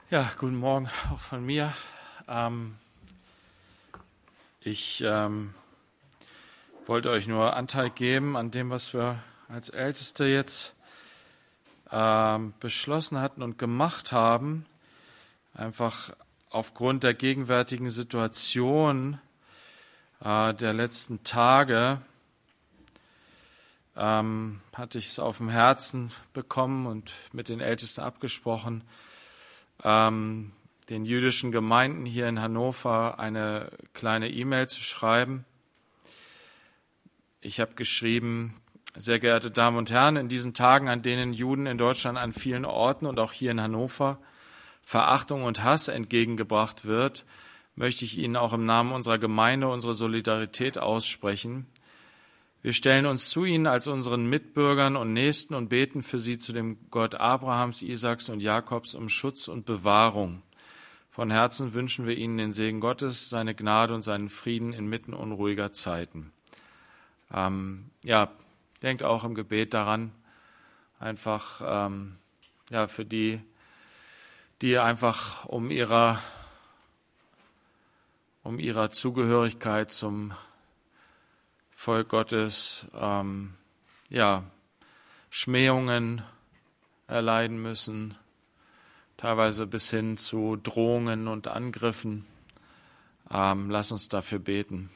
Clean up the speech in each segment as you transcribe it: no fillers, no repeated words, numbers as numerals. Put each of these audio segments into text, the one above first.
Ja, guten Morgen auch von mir. Ich wollte euch nur Anteil geben an dem, was wir als Älteste jetzt beschlossen hatten und gemacht haben. Einfach aufgrund der gegenwärtigen Situation der letzten Tage hatte ich es auf dem Herzen bekommen und mit den Ältesten abgesprochen, den jüdischen Gemeinden hier in Hannover eine kleine E-Mail zu schreiben. Ich habe geschrieben: Sehr geehrte Damen und Herren, in diesen Tagen, an denen Juden in Deutschland an vielen Orten und auch hier in Hannover Verachtung und Hass entgegengebracht wird, möchte ich Ihnen auch im Namen unserer Gemeinde unsere Solidarität aussprechen. Wir stellen uns zu Ihnen als unseren Mitbürgern und Nächsten und beten für Sie zu dem Gott Abrahams, Isaaks und Jakobs um Schutz und Bewahrung. Von Herzen wünschen wir Ihnen den Segen Gottes, seine Gnade und seinen Frieden inmitten unruhiger Zeiten. Denkt auch im Gebet daran, einfach für die einfach um ihrer Zugehörigkeit zum Volk Gottes Schmähungen erleiden müssen, teilweise bis hin zu Drohungen und Angriffen. Lass uns dafür beten.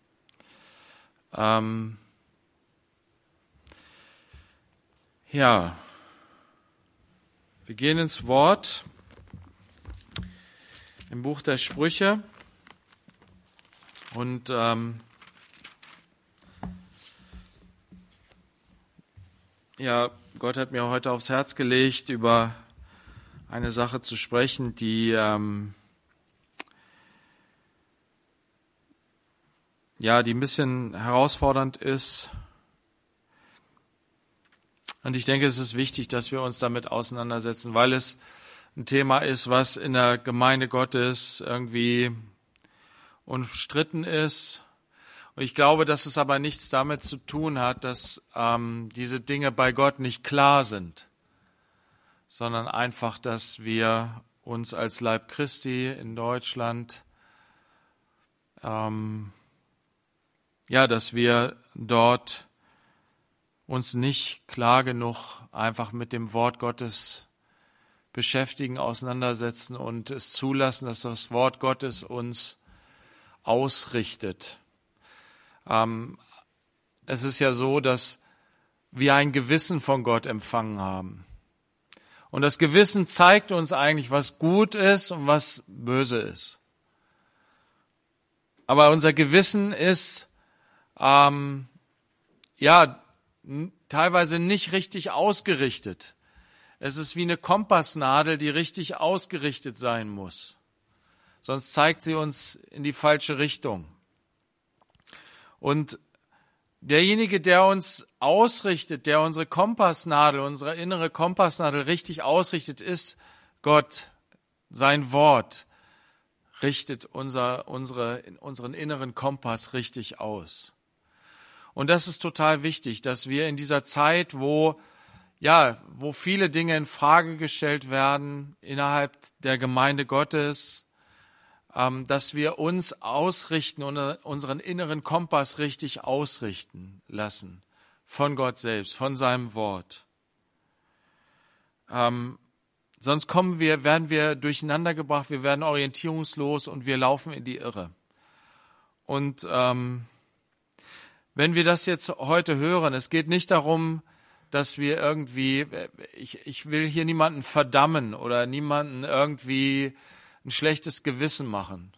Wir gehen ins Wort im Buch der Sprüche und Gott hat mir heute aufs Herz gelegt, über eine Sache zu sprechen, die ein bisschen herausfordernd ist. Und ich denke, es ist wichtig, dass wir uns damit auseinandersetzen, weil es ein Thema ist, was in der Gemeinde Gottes irgendwie umstritten ist. Und ich glaube, dass es aber nichts damit zu tun hat, dass diese Dinge bei Gott nicht klar sind, sondern einfach, dass wir uns als Leib Christi in Deutschland, dass wir dort uns nicht klar genug einfach mit dem Wort Gottes beschäftigen, auseinandersetzen und es zulassen, dass das Wort Gottes uns ausrichtet. Es ist ja so, dass wir ein Gewissen von Gott empfangen haben. Und das Gewissen zeigt uns eigentlich, was gut ist und was böse ist. Aber unser Gewissen ist teilweise nicht richtig ausgerichtet. Es ist wie eine Kompassnadel, die richtig ausgerichtet sein muss. Sonst zeigt sie uns in die falsche Richtung. Und derjenige, der uns ausrichtet, der unsere innere Kompassnadel richtig ausrichtet, ist Gott. Sein Wort richtet unseren inneren Kompass richtig aus. Und das ist total wichtig, dass wir in dieser Zeit, wo viele Dinge in Frage gestellt werden innerhalb der Gemeinde Gottes, dass wir uns ausrichten und unseren inneren Kompass richtig ausrichten lassen von Gott selbst, von seinem Wort. Sonst werden wir durcheinander gebracht, wir werden orientierungslos und wir laufen in die Irre. Und wenn wir das jetzt heute hören, es geht nicht darum, dass wir irgendwie, ich will hier niemanden verdammen oder niemanden irgendwie ein schlechtes Gewissen machen.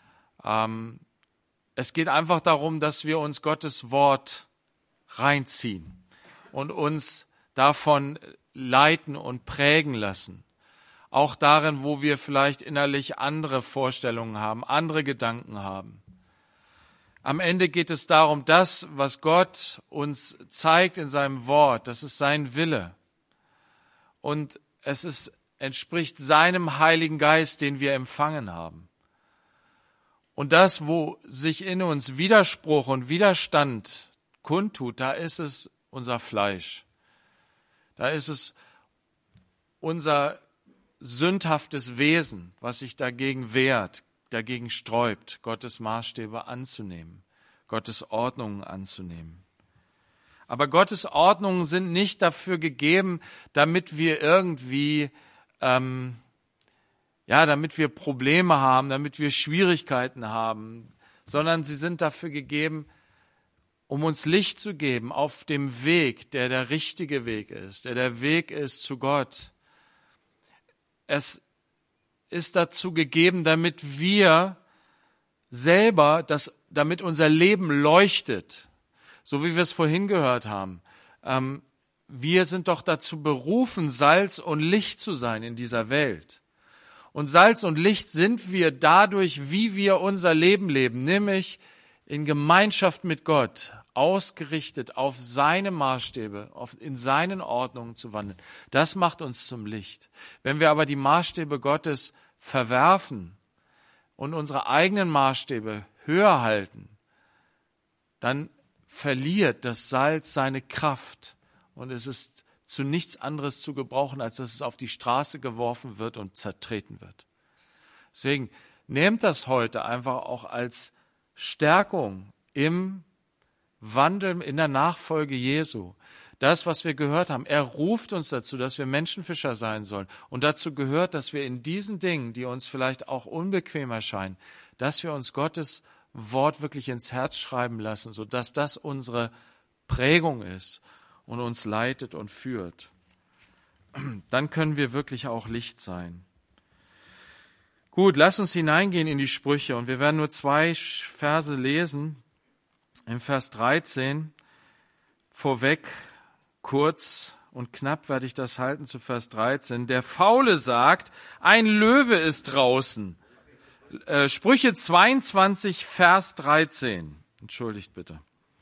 Es geht einfach darum, dass wir uns Gottes Wort reinziehen und uns davon leiten und prägen lassen. Auch darin, wo wir vielleicht innerlich andere Vorstellungen haben, andere Gedanken haben. Am Ende geht es darum, das, was Gott uns zeigt in seinem Wort, das ist sein Wille. Und es entspricht seinem Heiligen Geist, den wir empfangen haben. Und das, wo sich in uns Widerspruch und Widerstand kundtut, da ist es unser Fleisch. Da ist es unser sündhaftes Wesen, was sich dagegen wehrt, dagegen sträubt, Gottes Maßstäbe anzunehmen, Gottes Ordnungen anzunehmen. Aber Gottes Ordnungen sind nicht dafür gegeben, damit wir irgendwie, damit wir Probleme haben, damit wir Schwierigkeiten haben, sondern sie sind dafür gegeben, um uns Licht zu geben auf dem Weg, der richtige Weg ist, der Weg ist zu Gott. Es ist dazu gegeben, damit wir selber, damit unser Leben leuchtet, so wie wir es vorhin gehört haben. Wir sind doch dazu berufen, Salz und Licht zu sein in dieser Welt. Und Salz und Licht sind wir dadurch, wie wir unser Leben leben, nämlich in Gemeinschaft mit Gott, ausgerichtet auf seine Maßstäbe, in seinen Ordnungen zu wandeln. Das macht uns zum Licht. Wenn wir aber die Maßstäbe Gottes verwerfen und unsere eigenen Maßstäbe höher halten, dann verliert das Salz seine Kraft und es ist zu nichts anderes zu gebrauchen, als dass es auf die Straße geworfen wird und zertreten wird. Deswegen nehmt das heute einfach auch als Stärkung im Wandel, in der Nachfolge Jesu. Das, was wir gehört haben, er ruft uns dazu, dass wir Menschenfischer sein sollen. Und dazu gehört, dass wir in diesen Dingen, die uns vielleicht auch unbequem erscheinen, dass wir uns Gottes Wort wirklich ins Herz schreiben lassen, sodass das unsere Prägung ist und uns leitet und führt. Dann können wir wirklich auch Licht sein. Gut, lass uns hineingehen in die Sprüche und wir werden nur 2 Verse lesen. Im Vers 13, vorweg, kurz und knapp werde ich das halten zu Vers 13. Der Faule sagt, ein Löwe ist draußen. Sprüche 22, Vers 13. Entschuldigt bitte.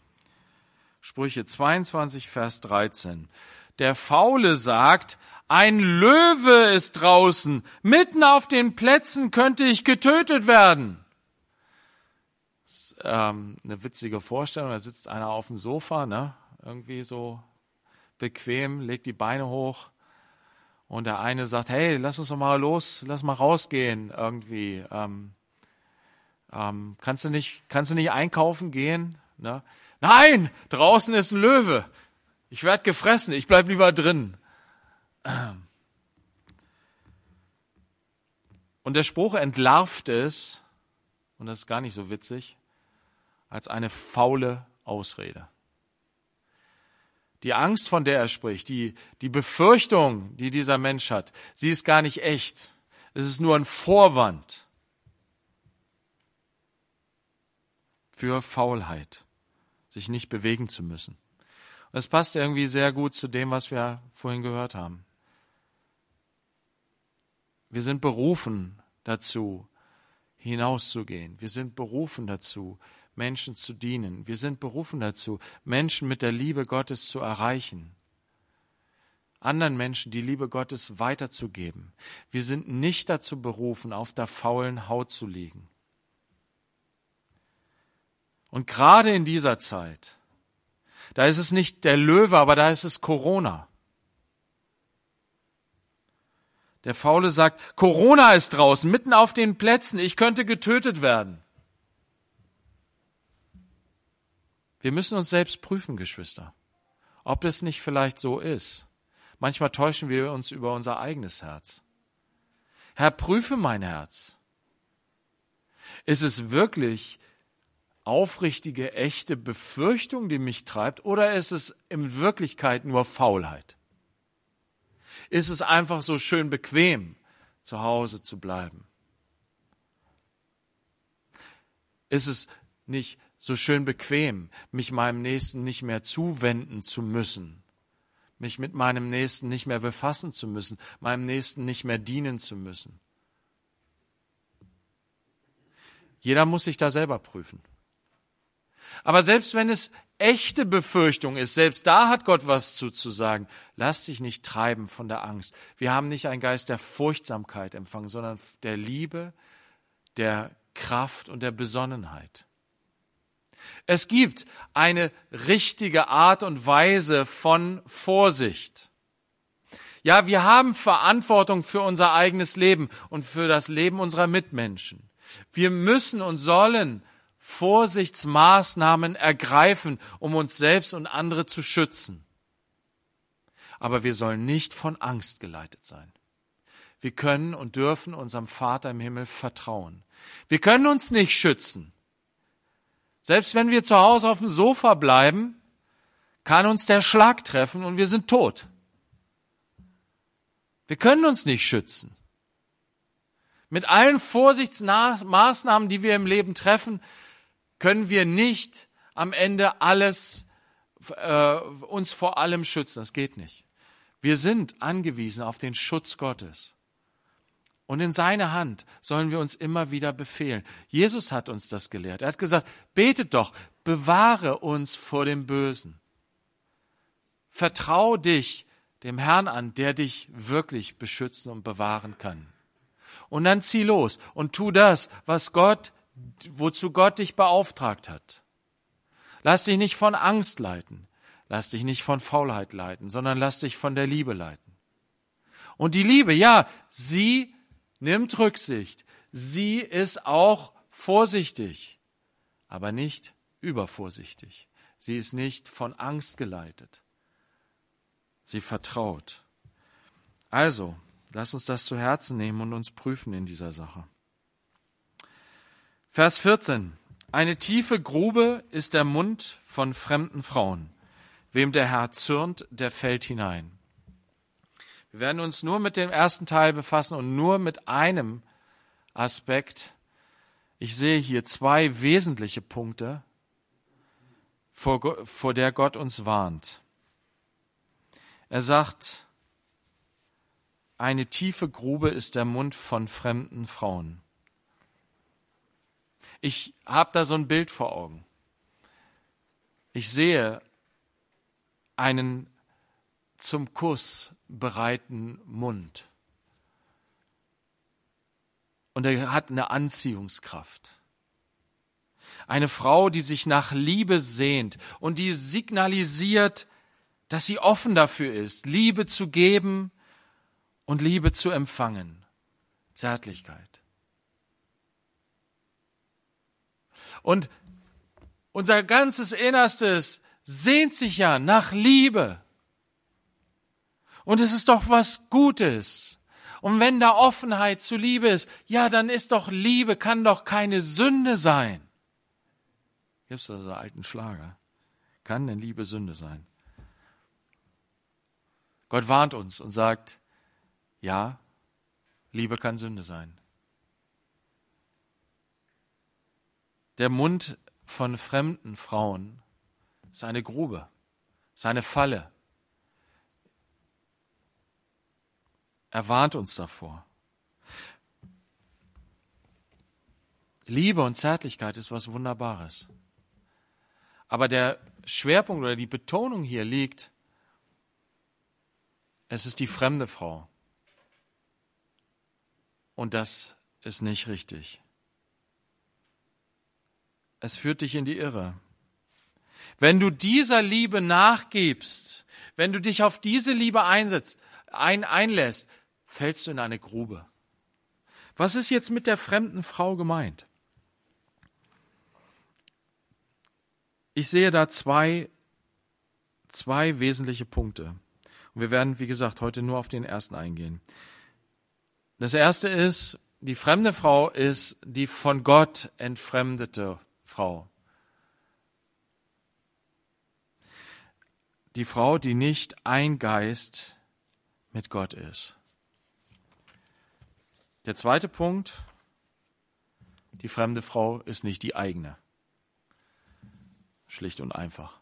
Sprüche 22, Vers 13. Der Faule sagt, ein Löwe ist draußen. Mitten auf den Plätzen könnte ich getötet werden. Das ist, eine witzige Vorstellung. Da sitzt einer auf dem Sofa, ne? Irgendwie so bequem, legt die Beine hoch. Und der eine sagt, hey, lass uns doch mal los, lass mal rausgehen irgendwie. Kannst du nicht einkaufen gehen? Ne? Nein, draußen ist ein Löwe. Ich werde gefressen, ich bleib lieber drin. Und der Spruch entlarvt es, und das ist gar nicht so witzig, als eine faule Ausrede. Die Angst, von der er spricht, die Befürchtung, die dieser Mensch hat, sie ist gar nicht echt. Es ist nur ein Vorwand für Faulheit, sich nicht bewegen zu müssen. Und das passt irgendwie sehr gut zu dem, was wir vorhin gehört haben. Wir sind berufen dazu, hinauszugehen. Wir sind berufen dazu, Menschen zu dienen. Wir sind berufen dazu, Menschen mit der Liebe Gottes zu erreichen. Anderen Menschen die Liebe Gottes weiterzugeben. Wir sind nicht dazu berufen, auf der faulen Haut zu liegen. Und gerade in dieser Zeit, da ist es nicht der Löwe, aber da ist es Corona. Der Faule sagt, Corona ist draußen, mitten auf den Plätzen, ich könnte getötet werden. Wir müssen uns selbst prüfen, Geschwister, ob es nicht vielleicht so ist. Manchmal täuschen wir uns über unser eigenes Herz. Herr, prüfe mein Herz. Ist es wirklich aufrichtige, echte Befürchtung, die mich treibt, oder ist es in Wirklichkeit nur Faulheit? Ist es einfach so schön bequem, zu Hause zu bleiben? Ist es nicht so schön bequem, mich meinem Nächsten nicht mehr zuwenden zu müssen, mich mit meinem Nächsten nicht mehr befassen zu müssen, meinem Nächsten nicht mehr dienen zu müssen? Jeder muss sich da selber prüfen. Aber selbst wenn es echte Befürchtung ist, selbst da hat Gott was zu sagen. Lass dich nicht treiben von der Angst. Wir haben nicht einen Geist der Furchtsamkeit empfangen, sondern der Liebe, der Kraft und der Besonnenheit. Es gibt eine richtige Art und Weise von Vorsicht. Ja, wir haben Verantwortung für unser eigenes Leben und für das Leben unserer Mitmenschen. Wir müssen und sollen Vorsichtsmaßnahmen ergreifen, um uns selbst und andere zu schützen. Aber wir sollen nicht von Angst geleitet sein. Wir können und dürfen unserem Vater im Himmel vertrauen. Wir können uns nicht schützen. Selbst wenn wir zu Hause auf dem Sofa bleiben, kann uns der Schlag treffen und wir sind tot. Wir können uns nicht schützen. Mit allen Vorsichtsmaßnahmen, die wir im Leben treffen, können wir nicht am Ende uns vor allem schützen. Das geht nicht. Wir sind angewiesen auf den Schutz Gottes. Und in seine Hand sollen wir uns immer wieder befehlen. Jesus hat uns das gelehrt. Er hat gesagt, betet doch, bewahre uns vor dem Bösen. Vertrau dich dem Herrn an, der dich wirklich beschützen und bewahren kann. Und dann zieh los und tu das, wozu Gott dich beauftragt hat. Lass dich nicht von Angst leiten. Lass dich nicht von Faulheit leiten, sondern lass dich von der Liebe leiten. Und die Liebe, ja, sie nimmt Rücksicht. Sie ist auch vorsichtig, aber nicht übervorsichtig. Sie ist nicht von Angst geleitet. Sie vertraut. Also, lass uns das zu Herzen nehmen und uns prüfen in dieser Sache. Vers 14. Eine tiefe Grube ist der Mund von fremden Frauen. Wem der Herr zürnt, der fällt hinein. Wir werden uns nur mit dem ersten Teil befassen und nur mit einem Aspekt. Ich sehe hier 2 wesentliche Punkte, vor der Gott uns warnt. Er sagt, eine tiefe Grube ist der Mund von fremden Frauen. Ich habe da so ein Bild vor Augen. Ich sehe einen zum Kuss bereiten Mund. Und er hat eine Anziehungskraft. Eine Frau, die sich nach Liebe sehnt und die signalisiert, dass sie offen dafür ist, Liebe zu geben und Liebe zu empfangen. Zärtlichkeit. Und unser ganzes Innerstes sehnt sich ja nach Liebe. Und es ist doch was Gutes. Und wenn da Offenheit zu Liebe ist, ja, dann ist doch Liebe, kann doch keine Sünde sein. Gibt es da so einen alten Schlager? Kann denn Liebe Sünde sein? Gott warnt uns und sagt, ja, Liebe kann Sünde sein. Der Mund von fremden Frauen ist eine Grube, ist eine Falle. Er warnt uns davor. Liebe und Zärtlichkeit ist was Wunderbares. Aber der Schwerpunkt oder die Betonung hier liegt, es ist die fremde Frau. Und das ist nicht richtig. Es führt dich in die Irre. Wenn du dieser Liebe nachgibst, wenn du dich auf diese Liebe einlässt, fällst du in eine Grube. Was ist jetzt mit der fremden Frau gemeint? Ich sehe da zwei wesentliche Punkte. Und wir werden, wie gesagt, heute nur auf den ersten eingehen. Das erste ist, die fremde Frau ist die von Gott entfremdete Frau. Die Frau, die nicht ein Geist mit Gott ist. Der zweite Punkt, die fremde Frau ist nicht die eigene. Schlicht und einfach.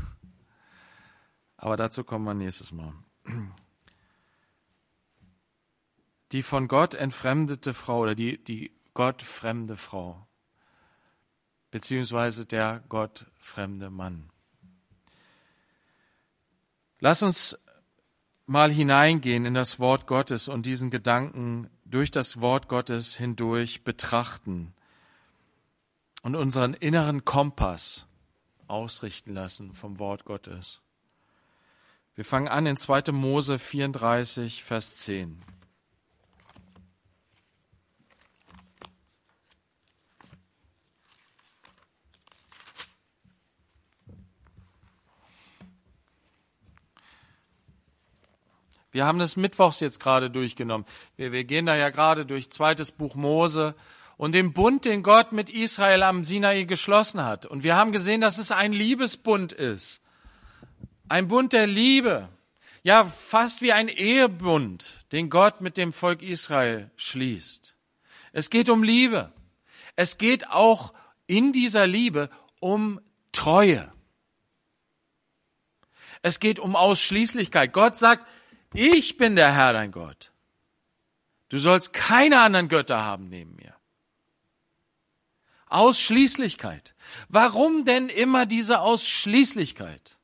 Aber dazu kommen wir nächstes Mal. Die von Gott entfremdete Frau oder die gottfremde Frau, beziehungsweise der gottfremde Mann. Lass uns mal hineingehen in das Wort Gottes und diesen Gedanken durch das Wort Gottes hindurch betrachten und unseren inneren Kompass ausrichten lassen vom Wort Gottes. Wir fangen an in 2. Mose 34, Vers 10. Wir haben das mittwochs jetzt gerade durchgenommen. Wir gehen da ja gerade durch 2. Buch Mose und den Bund, den Gott mit Israel am Sinai geschlossen hat. Und wir haben gesehen, dass es ein Liebesbund ist. Ein Bund der Liebe. Ja, fast wie ein Ehebund, den Gott mit dem Volk Israel schließt. Es geht um Liebe. Es geht auch in dieser Liebe um Treue. Es geht um Ausschließlichkeit. Gott sagt, ich bin der Herr, dein Gott. Du sollst keine anderen Götter haben neben mir. Ausschließlichkeit. Warum denn immer diese Ausschließlichkeit?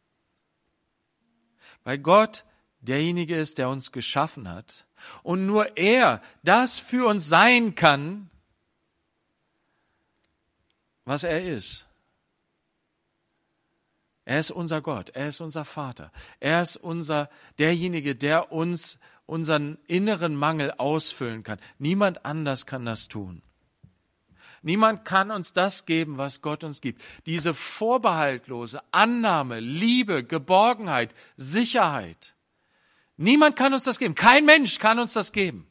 Weil Gott derjenige ist, der uns geschaffen hat und nur er das für uns sein kann, was er ist. Er ist unser Gott, er ist unser Vater, er ist derjenige, der uns unseren inneren Mangel ausfüllen kann. Niemand anders kann das tun. Niemand kann uns das geben, was Gott uns gibt. Diese vorbehaltlose Annahme, Liebe, Geborgenheit, Sicherheit. Niemand kann uns das geben. Kein Mensch kann uns das geben.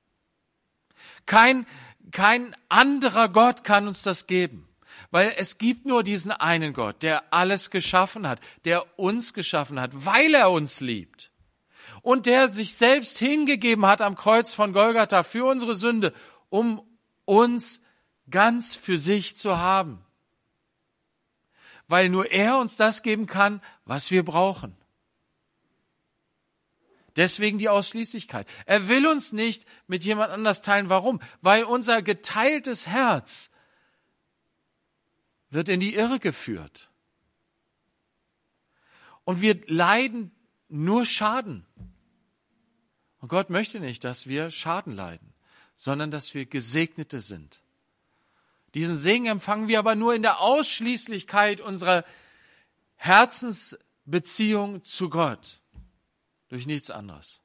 Kein anderer Gott kann uns das geben. Weil es gibt nur diesen einen Gott, der alles geschaffen hat, der uns geschaffen hat, weil er uns liebt. Und der sich selbst hingegeben hat am Kreuz von Golgatha für unsere Sünde, um uns ganz für sich zu haben. Weil nur er uns das geben kann, was wir brauchen. Deswegen die Ausschließlichkeit. Er will uns nicht mit jemand anders teilen. Warum? Weil unser geteiltes Herz wird in die Irre geführt. Und wir leiden nur Schaden. Und Gott möchte nicht, dass wir Schaden leiden, sondern dass wir Gesegnete sind. Diesen Segen empfangen wir aber nur in der Ausschließlichkeit unserer Herzensbeziehung zu Gott. Durch nichts anderes.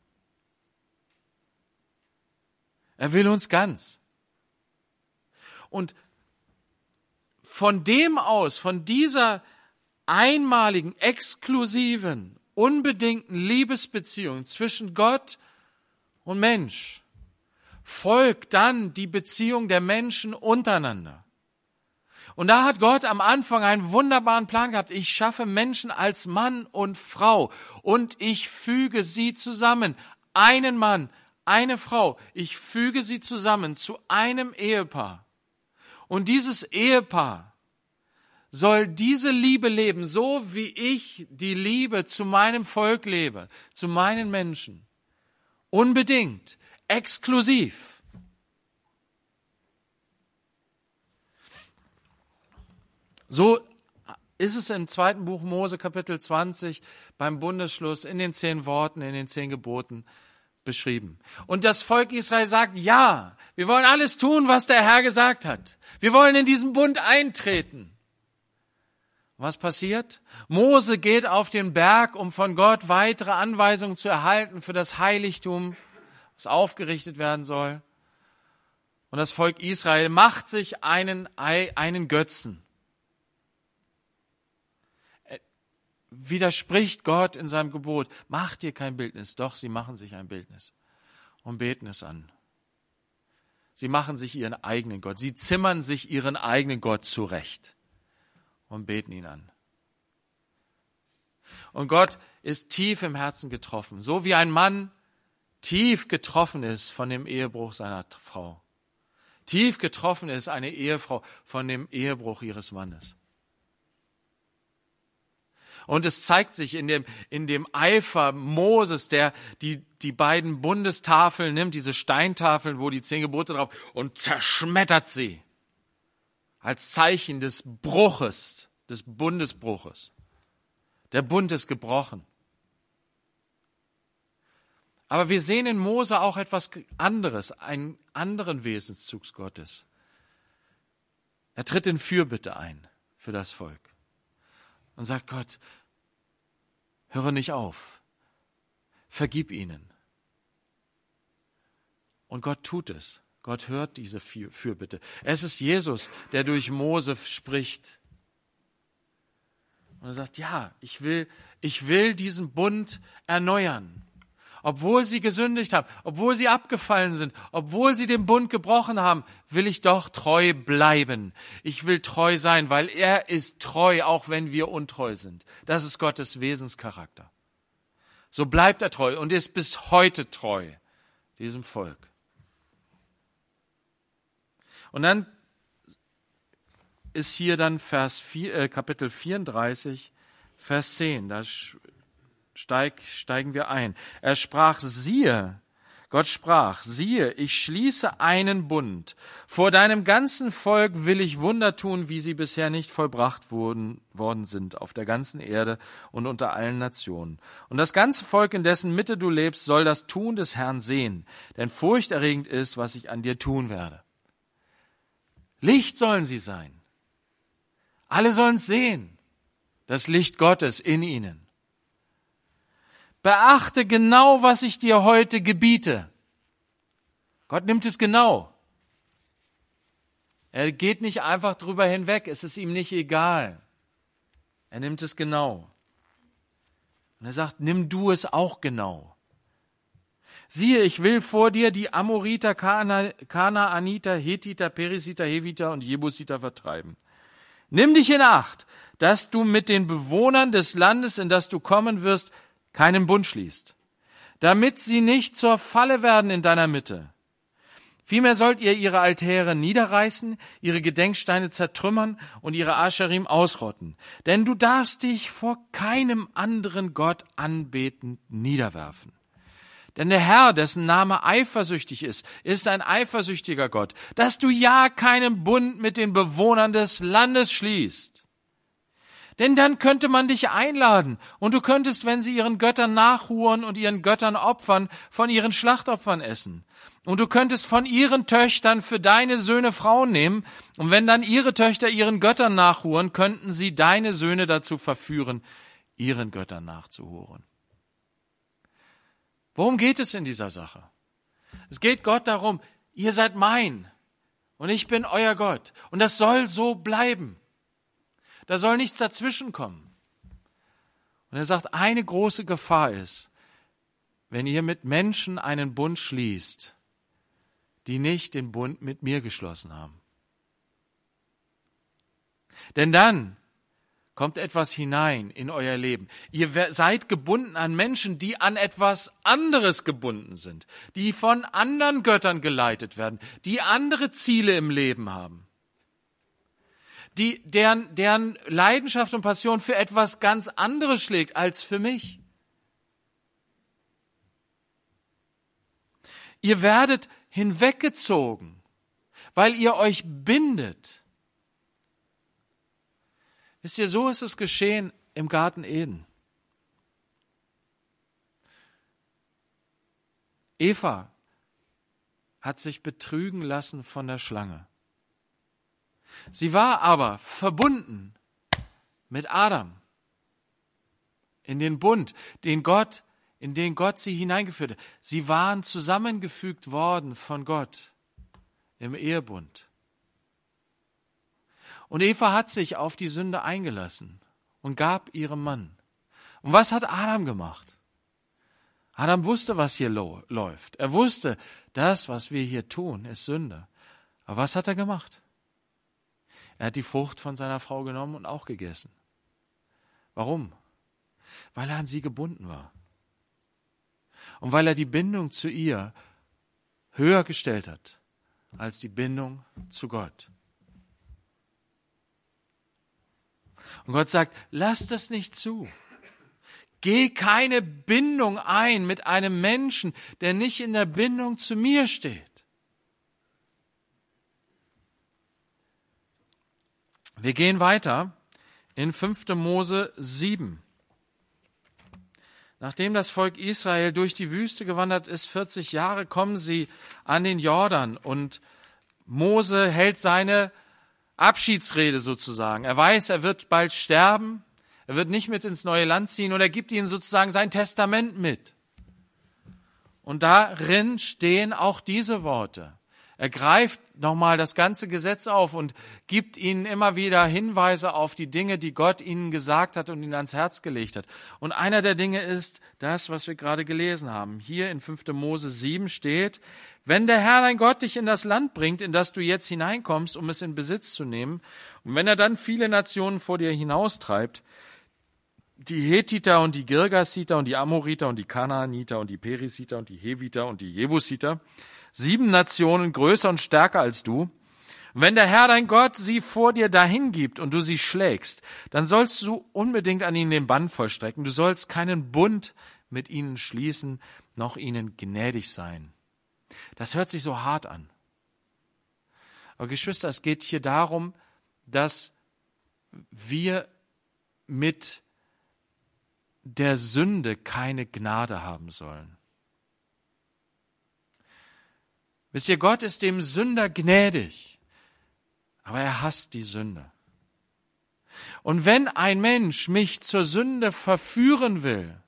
Er will uns ganz. Und von dem aus, von dieser einmaligen, exklusiven, unbedingten Liebesbeziehung zwischen Gott und Mensch, folgt dann die Beziehung der Menschen untereinander. Und da hat Gott am Anfang einen wunderbaren Plan gehabt. Ich schaffe Menschen als Mann und Frau und ich füge sie zusammen. Einen Mann, eine Frau. Ich füge sie zusammen zu einem Ehepaar. Und dieses Ehepaar soll diese Liebe leben, so wie ich die Liebe zu meinem Volk lebe, zu meinen Menschen. Unbedingt, exklusiv. So ist es im 2. Buch Mose, Kapitel 20, beim Bundesschluss, in den 10 Worten, in den 10 Geboten beschrieben. Und das Volk Israel sagt, ja, wir wollen alles tun, was der Herr gesagt hat. Wir wollen in diesen Bund eintreten. Was passiert? Mose geht auf den Berg, um von Gott weitere Anweisungen zu erhalten für das Heiligtum, was aufgerichtet werden soll. Und das Volk Israel macht sich einen Götzen. Widerspricht Gott in seinem Gebot. Macht dir kein Bildnis. Doch, sie machen sich ein Bildnis und beten es an. Sie machen sich ihren eigenen Gott. Sie zimmern sich ihren eigenen Gott zurecht und beten ihn an. Und Gott ist tief im Herzen getroffen, so wie ein Mann tief getroffen ist von dem Ehebruch seiner Frau. Tief getroffen ist eine Ehefrau von dem Ehebruch ihres Mannes. Und es zeigt sich in dem Eifer Moses, der die beiden Bundestafeln nimmt, diese Steintafeln, wo die 10 Gebote drauf, und zerschmettert sie. Als Zeichen des Bruches, des Bundesbruches. Der Bund ist gebrochen. Aber wir sehen in Mose auch etwas anderes, einen anderen Wesenszug Gottes. Er tritt in Fürbitte ein für das Volk und sagt, Gott, Höre nicht auf. Vergib ihnen. Und Gott tut es. Gott hört diese Fürbitte. Es ist Jesus, der durch Mose spricht. Und er sagt, ja, ich will diesen Bund erneuern. Obwohl sie gesündigt haben, obwohl sie abgefallen sind, obwohl sie den Bund gebrochen haben, will ich doch treu bleiben. Ich will treu sein, weil er ist treu, auch wenn wir untreu sind. Das ist Gottes Wesenscharakter. So bleibt er treu und ist bis heute treu, diesem Volk. Und dann ist hier dann Kapitel 34, Vers 10, da steigen wir ein. Gott sprach, siehe, ich schließe einen Bund. Vor deinem ganzen Volk will ich Wunder tun, wie sie bisher nicht vollbracht worden sind auf der ganzen Erde und unter allen Nationen. Und das ganze Volk, in dessen Mitte du lebst, soll das Tun des Herrn sehen, denn furchterregend ist, was ich an dir tun werde. Licht sollen sie sein. Alle sollen es sehen, das Licht Gottes in ihnen. Beachte genau, was ich dir heute gebiete. Gott nimmt es genau. Er geht nicht einfach drüber hinweg, es ist ihm nicht egal. Er nimmt es genau. Und er sagt, nimm du es auch genau. Siehe, ich will vor dir die Amoriter, Kanaaniter, Hethiter, Perisiter, Heviter und Jebusiter vertreiben. Nimm dich in Acht, dass du mit den Bewohnern des Landes, in das du kommen wirst, keinen Bund schließt, damit sie nicht zur Falle werden in deiner Mitte. Vielmehr sollt ihr ihre Altäre niederreißen, ihre Gedenksteine zertrümmern und ihre Ascherim ausrotten. Denn du darfst dich vor keinem anderen Gott anbetend niederwerfen. Denn der Herr, dessen Name eifersüchtig ist ein eifersüchtiger Gott, dass du ja keinen Bund mit den Bewohnern des Landes schließt. Denn dann könnte man dich einladen und du könntest, wenn sie ihren Göttern nachhuren und ihren Göttern opfern, von ihren Schlachtopfern essen. Und du könntest von ihren Töchtern für deine Söhne Frauen nehmen und wenn dann ihre Töchter ihren Göttern nachhuren, könnten sie deine Söhne dazu verführen, ihren Göttern nachzuhuren. Worum geht es in dieser Sache? Es geht Gott darum, ihr seid mein und ich bin euer Gott und das soll so bleiben. Da soll nichts dazwischenkommen. Und er sagt, eine große Gefahr ist, wenn ihr mit Menschen einen Bund schließt, die nicht den Bund mit mir geschlossen haben. Denn dann kommt etwas hinein in euer Leben. Ihr seid gebunden an Menschen, die an etwas anderes gebunden sind, die von anderen Göttern geleitet werden, die andere Ziele im Leben haben. Deren Leidenschaft und Passion für etwas ganz anderes schlägt als für mich. Ihr werdet hinweggezogen, weil ihr euch bindet. Wisst ihr, so ist es geschehen im Garten Eden. Eva hat sich betrügen lassen von der Schlange. Sie war aber verbunden mit Adam in den Bund, in den Gott sie hineingeführt hat. Sie waren zusammengefügt worden von Gott im Ehebund. Und Eva hat sich auf die Sünde eingelassen und gab ihrem Mann. Und was hat Adam gemacht? Adam wusste, was hier läuft. Er wusste, das, was wir hier tun, ist Sünde. Aber was hat er gemacht? Er hat die Frucht von seiner Frau genommen und auch gegessen. Warum? Weil er an sie gebunden war. Und weil er die Bindung zu ihr höher gestellt hat als die Bindung zu Gott. Und Gott sagt, lass das nicht zu. Geh keine Bindung ein mit einem Menschen, der nicht in der Bindung zu mir steht. Wir gehen weiter in 5. Mose 7. Nachdem das Volk Israel durch die Wüste gewandert ist, 40 Jahre, kommen sie an den Jordan und Mose hält seine Abschiedsrede sozusagen. Er weiß, er wird bald sterben. Er wird nicht mit ins neue Land ziehen und er gibt ihnen sozusagen sein Testament mit. Und darin stehen auch diese Worte. Er greift nochmal das ganze Gesetz auf und gibt ihnen immer wieder Hinweise auf die Dinge, die Gott ihnen gesagt hat und ihnen ans Herz gelegt hat. Und einer der Dinge ist das, was wir gerade gelesen haben. Hier in 5. Mose 7 steht, wenn der Herr dein Gott dich in das Land bringt, in das du jetzt hineinkommst, um es in Besitz zu nehmen, und wenn er dann viele Nationen vor dir hinaustreibt, die Hethiter und die Girgasiter und die Amoriter und die Kanaaniter und die Perisiter und die Heviter und die Jebusiter, 7 Nationen größer und stärker als du. Und wenn der Herr dein Gott sie vor dir dahin gibt und du sie schlägst, dann sollst du unbedingt an ihnen den Bann vollstrecken. Du sollst keinen Bund mit ihnen schließen, noch ihnen gnädig sein. Das hört sich so hart an. Aber Geschwister, es geht hier darum, dass wir mit der Sünde keine Gnade haben sollen. Wisst ihr, Gott ist dem Sünder gnädig, aber er hasst die Sünde. Und wenn ein Mensch mich zur Sünde verführen will,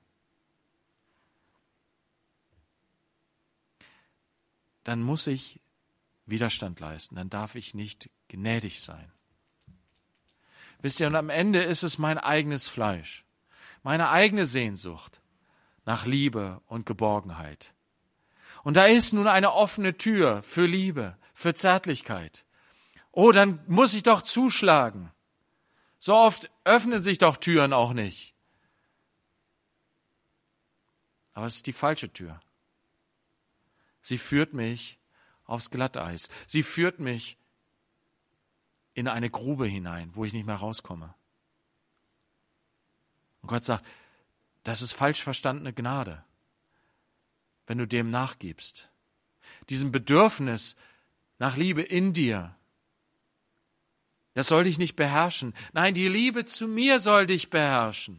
dann muss ich Widerstand leisten, dann darf ich nicht gnädig sein. Wisst ihr, und am Ende ist es mein eigenes Fleisch, meine eigene Sehnsucht nach Liebe und Geborgenheit. Und da ist nun eine offene Tür für Liebe, für Zärtlichkeit. Oh, dann muss ich doch zuschlagen. So oft öffnen sich doch Türen auch nicht. Aber es ist die falsche Tür. Sie führt mich aufs Glatteis. Sie führt mich in eine Grube hinein, wo ich nicht mehr rauskomme. Und Gott sagt, das ist falsch verstandene Gnade, wenn du dem nachgibst. Diesem Bedürfnis nach Liebe in dir, das soll dich nicht beherrschen. Nein, die Liebe zu mir soll dich beherrschen.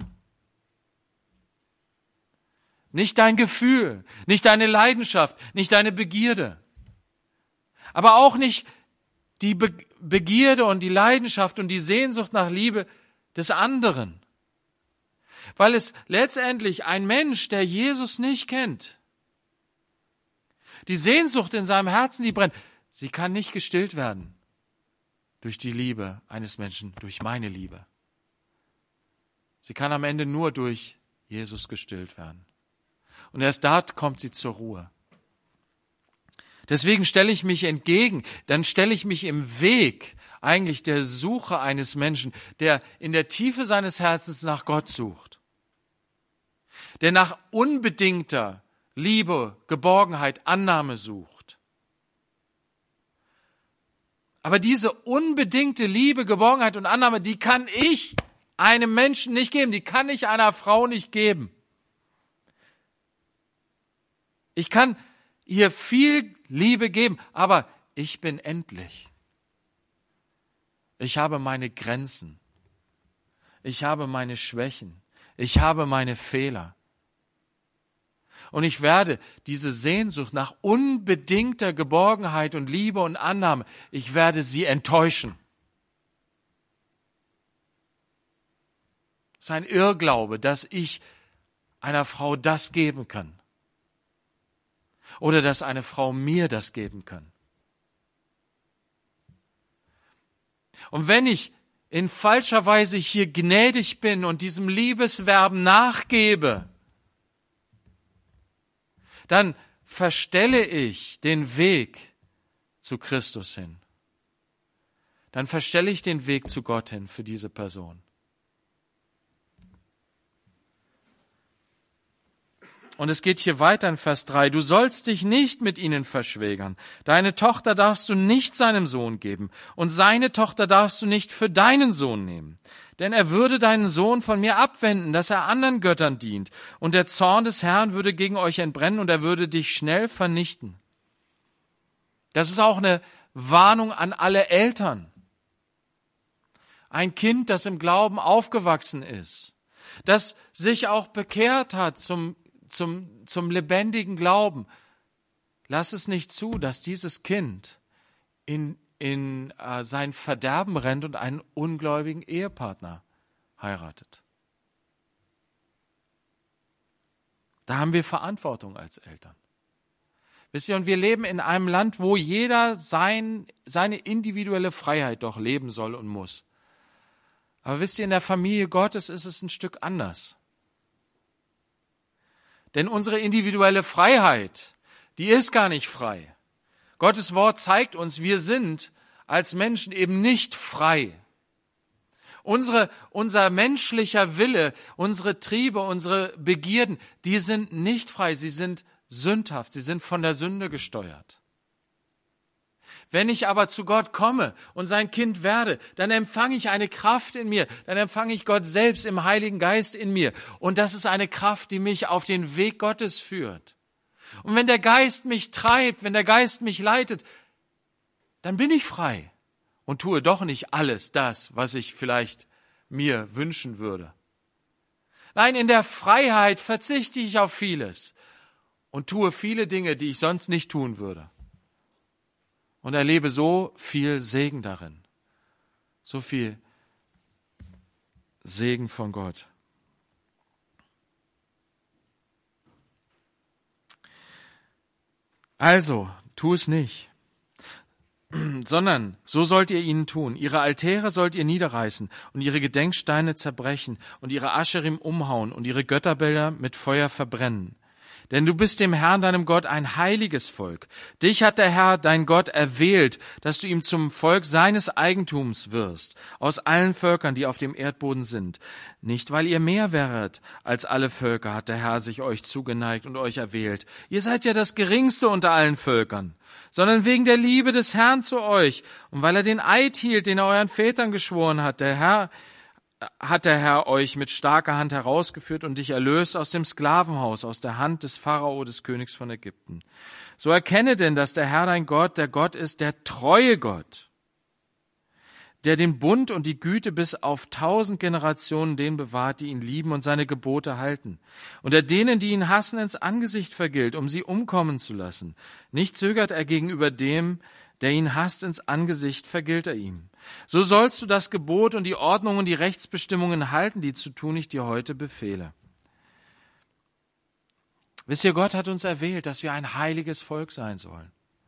Nicht dein Gefühl, nicht deine Leidenschaft, nicht deine Begierde. Aber auch nicht die Begierde und die Leidenschaft und die Sehnsucht nach Liebe des anderen. Weil es letztendlich ein Mensch, der Jesus nicht kennt, die Sehnsucht in seinem Herzen, die brennt, sie kann nicht gestillt werden durch die Liebe eines Menschen, durch meine Liebe. Sie kann am Ende nur durch Jesus gestillt werden. Und erst dort kommt sie zur Ruhe. Deswegen stelle ich mich entgegen, dann stelle ich mich im Weg eigentlich der Suche eines Menschen, der in der Tiefe seines Herzens nach Gott sucht, der nach unbedingter Liebe, Geborgenheit, Annahme sucht. Aber diese unbedingte Liebe, Geborgenheit und Annahme, die kann ich einem Menschen nicht geben, die kann ich einer Frau nicht geben. Ich kann ihr viel Liebe geben, aber ich bin endlich. Ich habe meine Grenzen. Ich habe meine Schwächen. Ich habe meine Fehler. Und ich werde diese Sehnsucht nach unbedingter Geborgenheit und Liebe und Annahme, ich werde sie enttäuschen. Es ist ein Irrglaube, dass ich einer Frau das geben kann. Oder dass eine Frau mir das geben kann. Und wenn ich in falscher Weise hier gnädig bin und diesem Liebesverben nachgebe, dann verstelle ich den Weg zu Christus hin. Dann verstelle ich den Weg zu Gott hin für diese Person. Und es geht hier weiter in Vers 3. Du sollst dich nicht mit ihnen verschwägern. Deine Tochter darfst du nicht seinem Sohn geben und seine Tochter darfst du nicht für deinen Sohn nehmen. Denn er würde deinen Sohn von mir abwenden, dass er anderen Göttern dient. Und der Zorn des Herrn würde gegen euch entbrennen und er würde dich schnell vernichten. Das ist auch eine Warnung an alle Eltern. Ein Kind, das im Glauben aufgewachsen ist, das sich auch bekehrt hat zum lebendigen Glauben. Lass es nicht zu, dass dieses Kind in sein Verderben rennt und einen ungläubigen Ehepartner heiratet. Da haben wir Verantwortung als Eltern. Wisst ihr, und wir leben in einem Land, wo jeder seine individuelle Freiheit doch leben soll und muss. Aber wisst ihr, in der Familie Gottes ist es ein Stück anders. Denn unsere individuelle Freiheit, die ist gar nicht frei. Gottes Wort zeigt uns, wir sind als Menschen eben nicht frei. Unser menschlicher Wille, unsere Triebe, unsere Begierden, die sind nicht frei, sie sind sündhaft, sie sind von der Sünde gesteuert. Wenn ich aber zu Gott komme und sein Kind werde, dann empfange ich eine Kraft in mir, dann empfange ich Gott selbst im Heiligen Geist in mir. Und das ist eine Kraft, die mich auf den Weg Gottes führt. Und wenn der Geist mich treibt, wenn der Geist mich leitet, dann bin ich frei und tue doch nicht alles das, was ich vielleicht mir wünschen würde. Nein, in der Freiheit verzichte ich auf vieles und tue viele Dinge, die ich sonst nicht tun würde. Und erlebe so viel Segen darin. So viel Segen von Gott. Also, tu es nicht, sondern so sollt ihr ihnen tun. Ihre Altäre sollt ihr niederreißen und ihre Gedenksteine zerbrechen und ihre Ascherim umhauen und ihre Götterbilder mit Feuer verbrennen. Denn du bist dem Herrn, deinem Gott, ein heiliges Volk. Dich hat der Herr, dein Gott, erwählt, dass du ihm zum Volk seines Eigentums wirst, aus allen Völkern, die auf dem Erdboden sind. Nicht, weil ihr mehr wäret als alle Völker, hat der Herr sich euch zugeneigt und euch erwählt. Ihr seid ja das Geringste unter allen Völkern, sondern wegen der Liebe des Herrn zu euch und weil er den Eid hielt, den er euren Vätern geschworen hat. Der Herr euch mit starker Hand herausgeführt und dich erlöst aus dem Sklavenhaus, aus der Hand des Pharao, des Königs von Ägypten. So erkenne denn, dass der Herr dein Gott, der Gott ist, der treue Gott, der den Bund und die Güte bis auf 1000 Generationen denen bewahrt, die ihn lieben und seine Gebote halten. Und der denen, die ihn hassen, ins Angesicht vergilt, um sie umkommen zu lassen. Nicht zögert er gegenüber dem, der ihn hasst, ins Angesicht, vergilt er ihm. So sollst du das Gebot und die Ordnung und die Rechtsbestimmungen halten, die zu tun ich dir heute befehle. Wisst ihr, Gott hat uns erwählt, dass wir ein heiliges Volk sein sollen.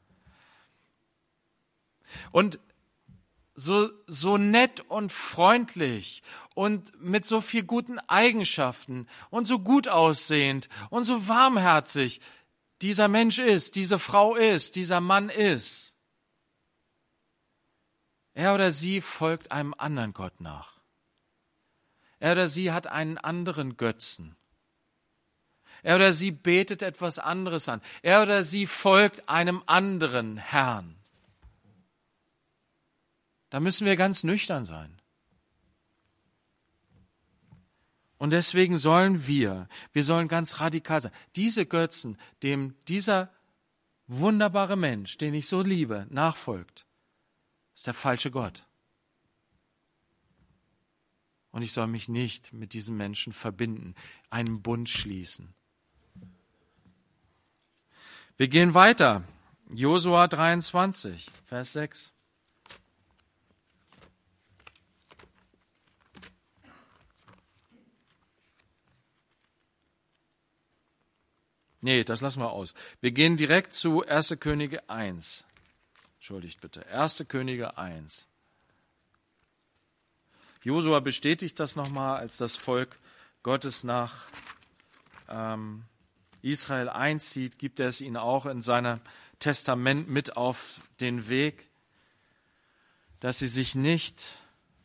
Und so nett und freundlich und mit so viel guten Eigenschaften und so gut aussehend und so warmherzig dieser Mensch ist, diese Frau ist, dieser Mann ist, er oder sie folgt einem anderen Gott nach. Er oder sie hat einen anderen Götzen. Er oder sie betet etwas anderes an. Er oder sie folgt einem anderen Herrn. Da müssen wir ganz nüchtern sein. Und deswegen sollen wir sollen ganz radikal sein. Diese Götzen, dem dieser wunderbare Mensch, den ich so liebe, nachfolgt, ist der falsche Gott. Und ich soll mich nicht mit diesem Menschen verbinden, einen Bund schließen. Wir gehen weiter. Josua 23, Vers 6. Nee, das lassen wir aus. Wir gehen direkt zu 1. Könige 1. Entschuldigt bitte. 1. Könige 1. Josua bestätigt das nochmal, als das Volk Gottes nach Israel einzieht, gibt er es ihnen auch in seinem Testament mit auf den Weg, dass sie sich nicht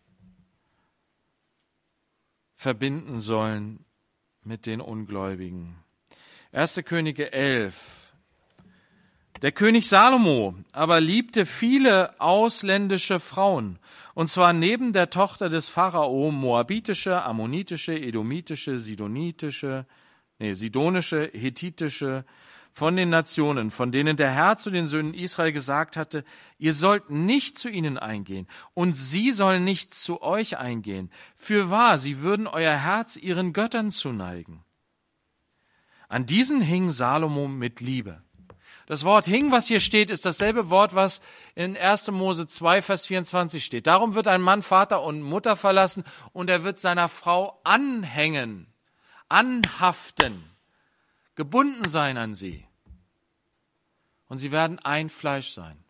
verbinden sollen mit den Ungläubigen. 1. Könige 11. Der König Salomo aber liebte viele ausländische Frauen, und zwar neben der Tochter des Pharao moabitische, ammonitische, edomitische, sidonische, hethitische, von den Nationen, von denen der Herr zu den Söhnen Israel gesagt hatte, ihr sollt nicht zu ihnen eingehen, und sie sollen nicht zu euch eingehen. Fürwahr, sie würden euer Herz ihren Göttern zuneigen. An diesen hing Salomo mit Liebe. Das Wort hing, was hier steht, ist dasselbe Wort, was in 1. Mose 2, Vers 24 steht. Darum wird ein Mann Vater und Mutter verlassen und er wird seiner Frau anhängen, anhaften, gebunden sein an sie. Und sie werden ein Fleisch sein.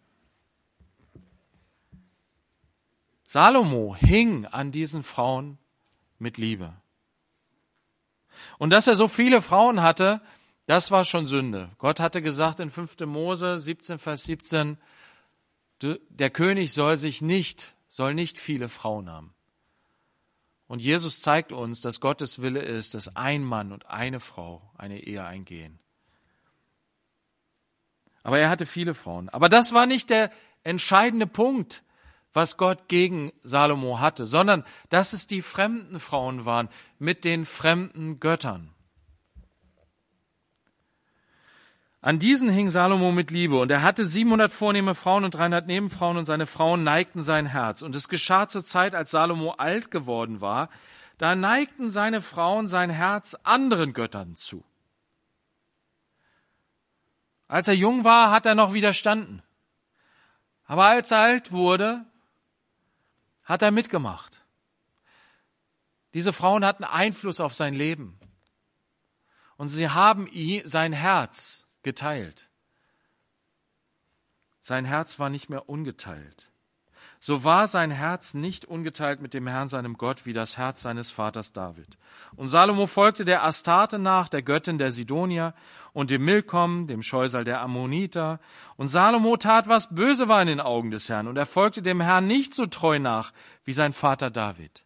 Salomo hing an diesen Frauen mit Liebe. Und dass er so viele Frauen hatte, das war schon Sünde. Gott hatte gesagt in 5. Mose 17, Vers 17, der König soll nicht viele Frauen haben. Und Jesus zeigt uns, dass Gottes Wille ist, dass ein Mann und eine Frau eine Ehe eingehen. Aber er hatte viele Frauen. Aber das war nicht der entscheidende Punkt, was Gott gegen Salomo hatte, sondern dass es die fremden Frauen waren mit den fremden Göttern. An diesen hing Salomo mit Liebe, und er hatte 700 vornehme Frauen und 300 Nebenfrauen, und seine Frauen neigten sein Herz. Und es geschah zur Zeit, als Salomo alt geworden war, da neigten seine Frauen sein Herz anderen Göttern zu. Als er jung war, hat er noch widerstanden. Aber als er alt wurde, hat er mitgemacht. Diese Frauen hatten Einfluss auf sein Leben. Und sie haben sein Herz geteilt. Sein Herz war nicht mehr ungeteilt. So war sein Herz nicht ungeteilt mit dem Herrn, seinem Gott, wie das Herz seines Vaters David. Und Salomo folgte der Astarte nach, der Göttin der Sidonier, und dem Milkom, dem Scheusal der Ammoniter. Und Salomo tat, was böse war in den Augen des Herrn, und er folgte dem Herrn nicht so treu nach wie sein Vater David.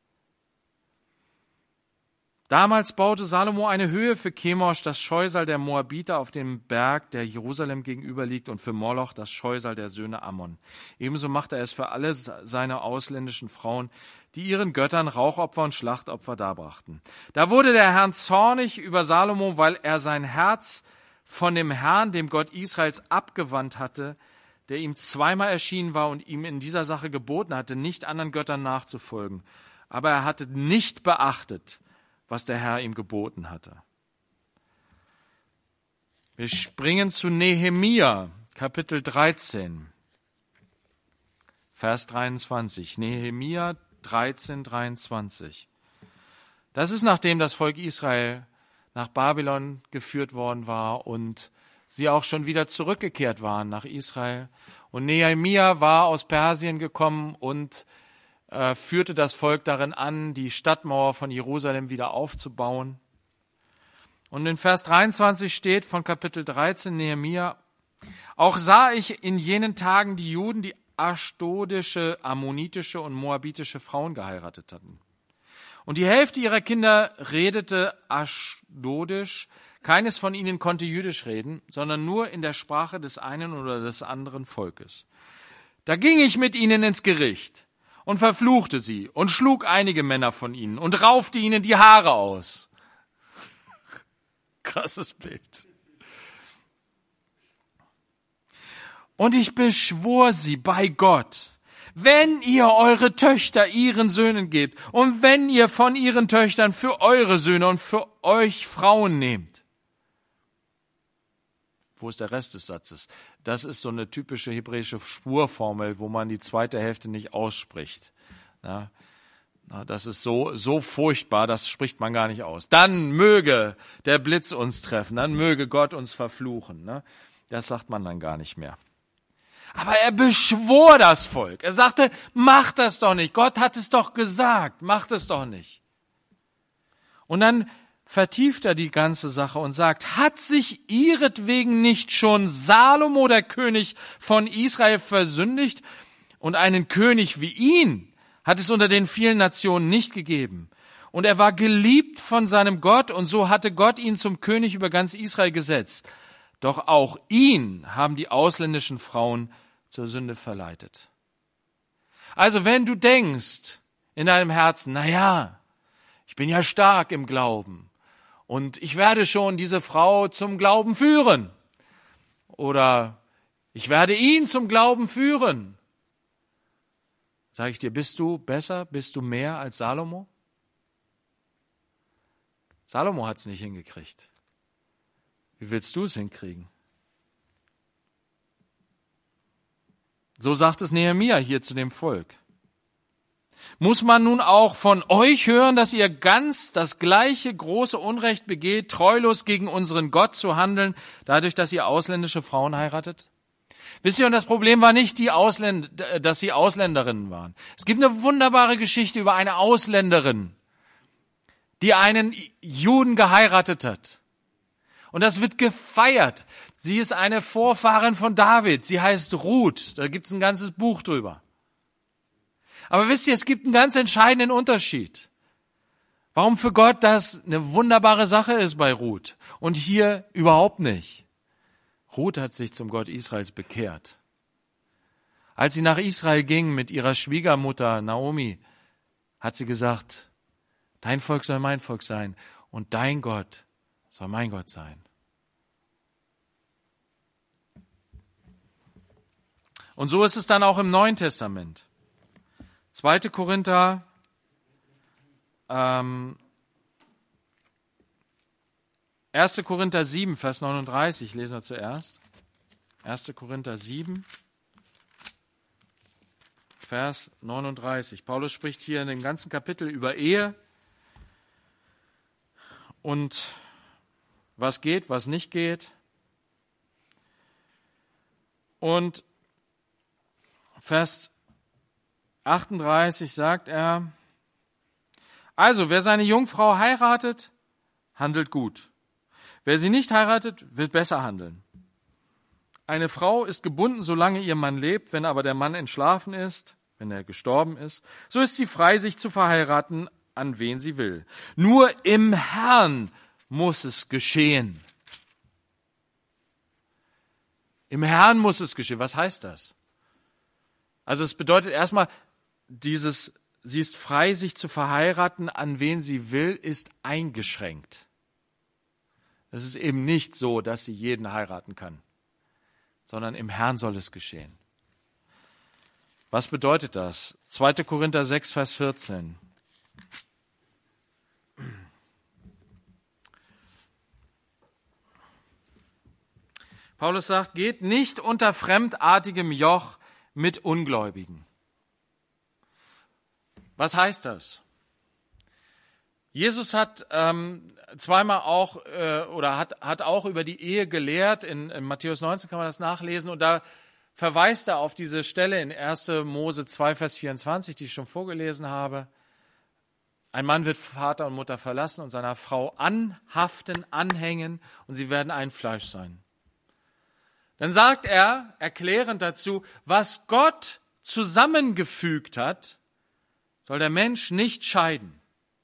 Damals baute Salomo eine Höhe für Chemosh, das Scheusal der Moabiter, auf dem Berg, der Jerusalem gegenüber liegt, und für Moloch, das Scheusal der Söhne Ammon. Ebenso machte er es für alle seine ausländischen Frauen, die ihren Göttern Rauchopfer und Schlachtopfer darbrachten. Da wurde der Herr zornig über Salomo, weil er sein Herz von dem Herrn, dem Gott Israels, abgewandt hatte, der ihm zweimal erschienen war und ihm in dieser Sache geboten hatte, nicht anderen Göttern nachzufolgen. Aber er hatte nicht beachtet, was der Herr ihm geboten hatte. Wir springen zu Nehemia, Kapitel 13, Vers 23. Nehemia 13, 23. Das ist, nachdem das Volk Israel nach Babylon geführt worden war und sie auch schon wieder zurückgekehrt waren nach Israel. Und Nehemia war aus Persien gekommen und führte das Volk darin an, die Stadtmauer von Jerusalem wieder aufzubauen. Und in Vers 23 steht von Kapitel 13 Nehemia: Auch sah ich in jenen Tagen die Juden, die aschdodische, ammonitische und moabitische Frauen geheiratet hatten. Und die Hälfte ihrer Kinder redete aschdodisch. Keines von ihnen konnte jüdisch reden, sondern nur in der Sprache des einen oder des anderen Volkes. Da ging ich mit ihnen ins Gericht und verfluchte sie und schlug einige Männer von ihnen und raufte ihnen die Haare aus. Krasses Bild. Und ich beschwor sie bei Gott: Wenn ihr eure Töchter ihren Söhnen gebt und wenn ihr von ihren Töchtern für eure Söhne und für euch Frauen nehmt. Wo ist der Rest des Satzes? Das ist so eine typische hebräische Schwurformel, wo man die zweite Hälfte nicht ausspricht. Ja, das ist so furchtbar, das spricht man gar nicht aus. Dann möge der Blitz uns treffen, dann möge Gott uns verfluchen. Das sagt man dann gar nicht mehr. Aber er beschwor das Volk. Er sagte, macht das doch nicht. Gott hat es doch gesagt, macht es doch nicht. Und dann vertieft er die ganze Sache und sagt: Hat sich ihretwegen nicht schon Salomo, der König von Israel, versündigt? Und einen König wie ihn hat es unter den vielen Nationen nicht gegeben. Und er war geliebt von seinem Gott, und so hatte Gott ihn zum König über ganz Israel gesetzt. Doch auch ihn haben die ausländischen Frauen zur Sünde verleitet. Also wenn du denkst in deinem Herzen, na ja, ich bin ja stark im Glauben und ich werde schon diese Frau zum Glauben führen oder ich werde ihn zum Glauben führen, sage ich dir, bist du besser, bist du mehr als Salomo? Salomo hat es nicht hingekriegt. Wie willst du es hinkriegen? So sagt es Nehemia hier zu dem Volk. Muss man nun auch von euch hören, dass ihr ganz das gleiche große Unrecht begeht, treulos gegen unseren Gott zu handeln, dadurch, dass ihr ausländische Frauen heiratet? Wisst ihr, und das Problem war nicht, dass sie Ausländerinnen waren. Es gibt eine wunderbare Geschichte über eine Ausländerin, die einen Juden geheiratet hat. Und das wird gefeiert. Sie ist eine Vorfahrin von David. Sie heißt Ruth. Da gibt es ein ganzes Buch drüber. Aber wisst ihr, es gibt einen ganz entscheidenden Unterschied. Warum für Gott das eine wunderbare Sache ist bei Ruth und hier überhaupt nicht. Ruth hat sich zum Gott Israels bekehrt. Als sie nach Israel ging mit ihrer Schwiegermutter Naomi, hat sie gesagt, dein Volk soll mein Volk sein und dein Gott soll mein Gott sein. Und so ist es dann auch im Neuen Testament. 2. Korinther 1. Korinther 7, Vers 39, lesen wir zuerst. 1. Korinther 7, Vers 39. Paulus spricht hier in dem ganzen Kapitel über Ehe und was geht, was nicht geht. Und Vers 38 sagt er, also wer seine Jungfrau heiratet, handelt gut. Wer sie nicht heiratet, wird besser handeln. Eine Frau ist gebunden, solange ihr Mann lebt, wenn aber der Mann entschlafen ist, wenn er gestorben ist, so ist sie frei, sich zu verheiraten, an wen sie will. Nur im Herrn muss es geschehen. Im Herrn muss es geschehen. Was heißt das? Also es bedeutet erstmal, sie ist frei, sich zu verheiraten, an wen sie will, ist eingeschränkt. Es ist eben nicht so, dass sie jeden heiraten kann, sondern im Herrn soll es geschehen. Was bedeutet das? 2. Korinther 6, Vers 14. Paulus sagt, geht nicht unter fremdartigem Joch mit Ungläubigen. Was heißt das? Jesus hat zweimal auch hat auch über die Ehe gelehrt. In Matthäus 19 kann man das nachlesen und da verweist er auf diese Stelle in 1. Mose 2, Vers 24, die ich schon vorgelesen habe. Ein Mann wird Vater und Mutter verlassen und seiner Frau anhaften, anhängen und sie werden ein Fleisch sein. Dann sagt er, erklärend dazu, was Gott zusammengefügt hat, soll der Mensch nicht scheiden.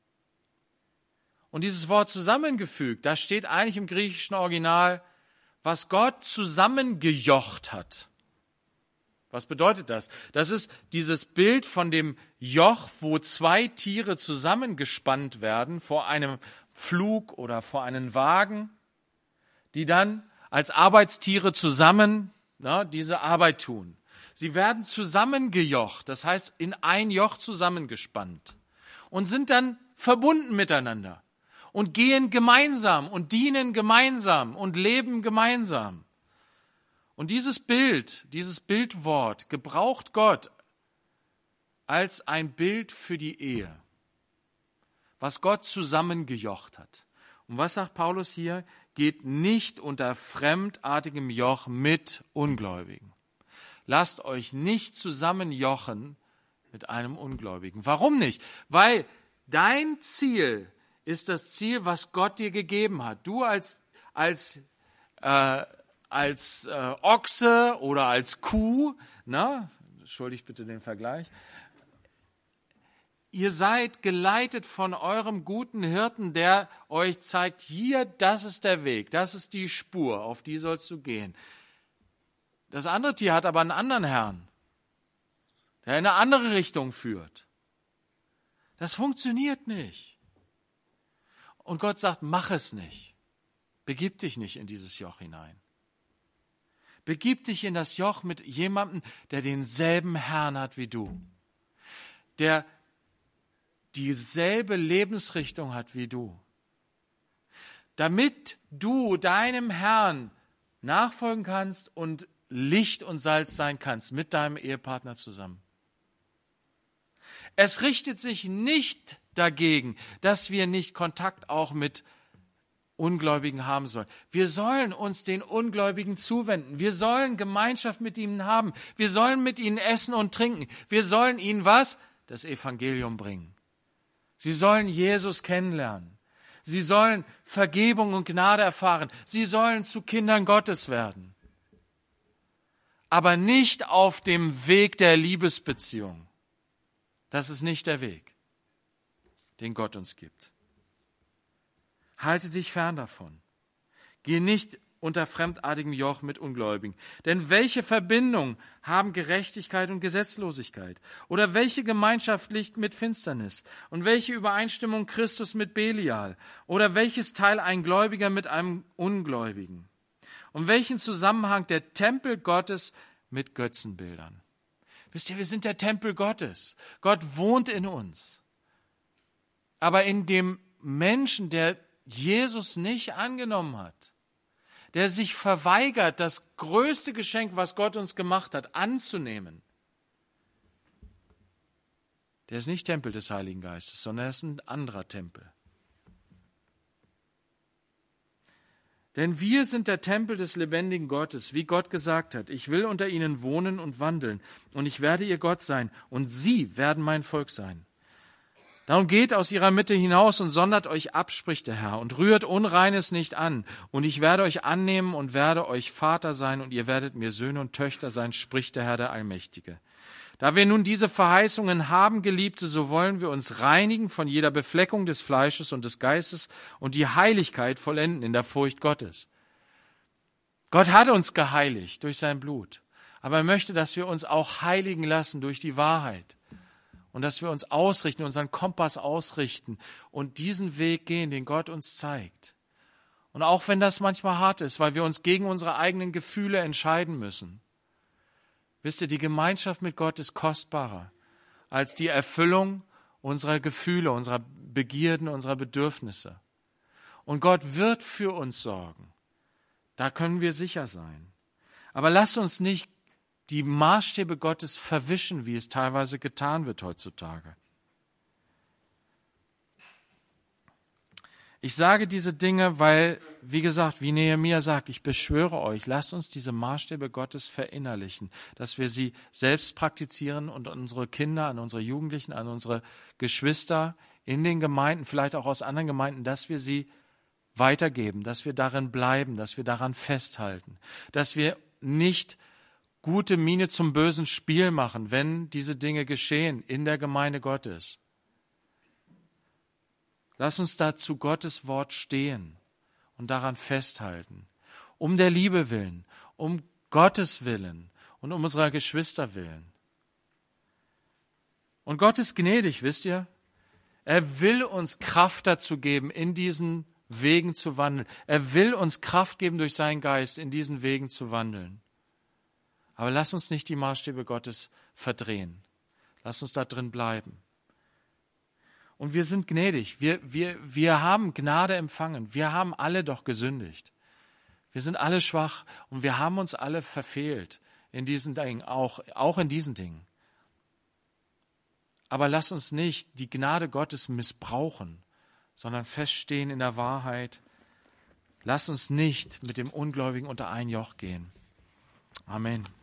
Und dieses Wort zusammengefügt, da steht eigentlich im griechischen Original, was Gott zusammengejocht hat. Was bedeutet das? Das ist dieses Bild von dem Joch, wo zwei Tiere zusammengespannt werden vor einem Pflug oder vor einem Wagen, die dann als Arbeitstiere zusammen diese Arbeit tun. Sie werden zusammengejocht, das heißt in ein Joch zusammengespannt und sind dann verbunden miteinander und gehen gemeinsam und dienen gemeinsam und leben gemeinsam. Und dieses Bildwort gebraucht Gott als ein Bild für die Ehe, was Gott zusammengejocht hat. Und was sagt Paulus hier? Geht nicht unter fremdartigem Joch mit Ungläubigen. Lasst euch nicht zusammenjochen mit einem Ungläubigen. Warum nicht? Weil dein Ziel ist das Ziel, was Gott dir gegeben hat. Du als Ochse oder als Kuh, entschuldigt bitte den Vergleich, ihr seid geleitet von eurem guten Hirten, der euch zeigt, hier, das ist der Weg, das ist die Spur, auf die sollst du gehen. Das andere Tier hat aber einen anderen Herrn, der in eine andere Richtung führt. Das funktioniert nicht. Und Gott sagt, mach es nicht. Begib dich nicht in dieses Joch hinein. Begib dich in das Joch mit jemandem, der denselben Herrn hat wie du, der dieselbe Lebensrichtung hat wie du, damit du deinem Herrn nachfolgen kannst und Licht und Salz sein kannst mit deinem Ehepartner zusammen. Es richtet sich nicht dagegen, dass wir nicht Kontakt auch mit Ungläubigen haben sollen. Wir sollen uns den Ungläubigen zuwenden. Wir sollen Gemeinschaft mit ihnen haben. Wir sollen mit ihnen essen und trinken. Wir sollen ihnen was? Das Evangelium bringen. Sie sollen Jesus kennenlernen. Sie sollen Vergebung und Gnade erfahren. Sie sollen zu Kindern Gottes werden. Aber nicht auf dem Weg der Liebesbeziehung. Das ist nicht der Weg, den Gott uns gibt. Halte dich fern davon. Geh nicht unter fremdartigem Joch mit Ungläubigen. Denn welche Verbindung haben Gerechtigkeit und Gesetzlosigkeit? Oder welche Gemeinschaft liegt mit Finsternis? Und welche Übereinstimmung Christus mit Belial? Oder welches Teil ein Gläubiger mit einem Ungläubigen? Und welchen Zusammenhang der Tempel Gottes mit Götzenbildern? Wisst ihr, wir sind der Tempel Gottes. Gott wohnt in uns. Aber in dem Menschen, der Jesus nicht angenommen hat, der sich verweigert, das größte Geschenk, was Gott uns gemacht hat, anzunehmen, der ist nicht Tempel des Heiligen Geistes, sondern er ist ein anderer Tempel. Denn wir sind der Tempel des lebendigen Gottes, wie Gott gesagt hat, ich will unter ihnen wohnen und wandeln, und ich werde ihr Gott sein, und sie werden mein Volk sein. Darum geht aus ihrer Mitte hinaus und sondert euch ab, spricht der Herr, und rührt Unreines nicht an. Und ich werde euch annehmen und werde euch Vater sein, und ihr werdet mir Söhne und Töchter sein, spricht der Herr, der Allmächtige. Da wir nun diese Verheißungen haben, Geliebte, so wollen wir uns reinigen von jeder Befleckung des Fleisches und des Geistes und die Heiligkeit vollenden in der Furcht Gottes. Gott hat uns geheiligt durch sein Blut, aber er möchte, dass wir uns auch heiligen lassen durch die Wahrheit. Und dass wir uns ausrichten, unseren Kompass ausrichten und diesen Weg gehen, den Gott uns zeigt. Und auch wenn das manchmal hart ist, weil wir uns gegen unsere eigenen Gefühle entscheiden müssen. Wisst ihr, die Gemeinschaft mit Gott ist kostbarer als die Erfüllung unserer Gefühle, unserer Begierden, unserer Bedürfnisse. Und Gott wird für uns sorgen. Da können wir sicher sein. Aber lasst uns nicht die Maßstäbe Gottes verwischen, wie es teilweise getan wird heutzutage. Ich sage diese Dinge, weil, wie gesagt, wie Nehemia sagt, ich beschwöre euch, lasst uns diese Maßstäbe Gottes verinnerlichen, dass wir sie selbst praktizieren und an unsere Kinder, an unsere Jugendlichen, an unsere Geschwister in den Gemeinden, vielleicht auch aus anderen Gemeinden, dass wir sie weitergeben, dass wir darin bleiben, dass wir daran festhalten, dass wir nicht gute Miene zum bösen Spiel machen, wenn diese Dinge geschehen in der Gemeinde Gottes. Lass uns da zu Gottes Wort stehen und daran festhalten. Um der Liebe willen, um Gottes Willen und um unserer Geschwister willen. Und Gott ist gnädig, wisst ihr? Er will uns Kraft dazu geben, in diesen Wegen zu wandeln. Er will uns Kraft geben durch seinen Geist, in diesen Wegen zu wandeln. Aber lass uns nicht die Maßstäbe Gottes verdrehen. Lass uns da drin bleiben. Und wir sind gnädig. Wir haben Gnade empfangen. Wir haben alle doch gesündigt. Wir sind alle schwach und wir haben uns alle verfehlt in diesen Dingen, auch in diesen Dingen. Aber lass uns nicht die Gnade Gottes missbrauchen, sondern feststehen in der Wahrheit. Lass uns nicht mit dem Ungläubigen unter ein Joch gehen. Amen.